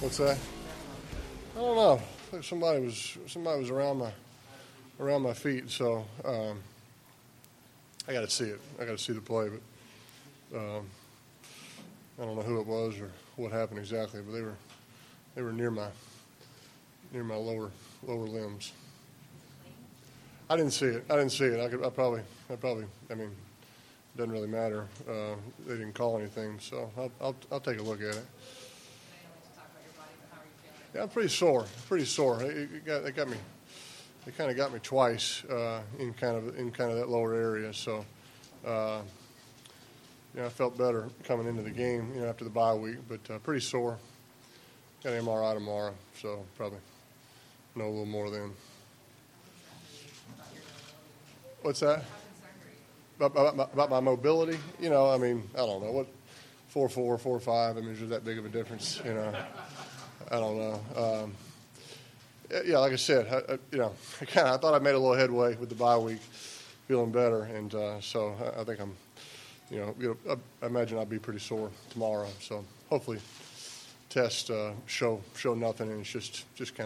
What's that? I don't know. I think somebody was around my feet, so I got to see it. I got to see the play, but I don't know who it was or what happened exactly, but they were near my lower limbs. I didn't see it. I probably. I mean, it doesn't really matter. They didn't call anything, so I'll take a look at it. Yeah, I'm pretty sore. It got me. It kind of got me twice in kind of that lower area. So, I felt better coming into the game, after the bye week, but pretty sore. Got an MRI tomorrow, so probably know a little more then. What's that? About my mobility? I mean, I don't know. What, 4.4, 4.5, I mean, is that big of a difference? I don't know. Yeah, like I said, I thought I made a little headway with the bye week, feeling better, and so I think I'm, I imagine I'll be pretty sore tomorrow. So hopefully, tests show nothing, and it's just kind of